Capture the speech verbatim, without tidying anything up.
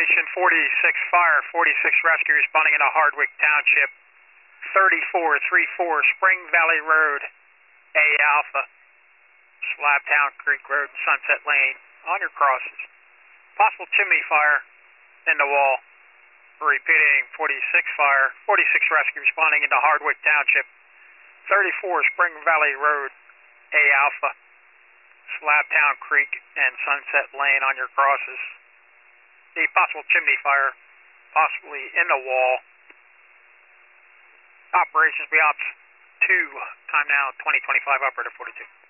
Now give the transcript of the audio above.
Operation forty-six Fire, forty-six Rescue responding into Hardwick Township, thirty-four thirty-four Spring Valley Road, A Alpha, Slabtown Creek Road, and Sunset Lane on your crosses. Possible chimney fire in the wall. Repeating, forty-six Fire, forty-six Rescue responding into Hardwick Township, thirty-four Spring Valley Road, A Alpha, Slabtown Creek, and Sunset Lane on your crosses. The possible chimney fire, possibly in the wall. Operations beyond two. Time now twenty twenty-five, operator forty-two.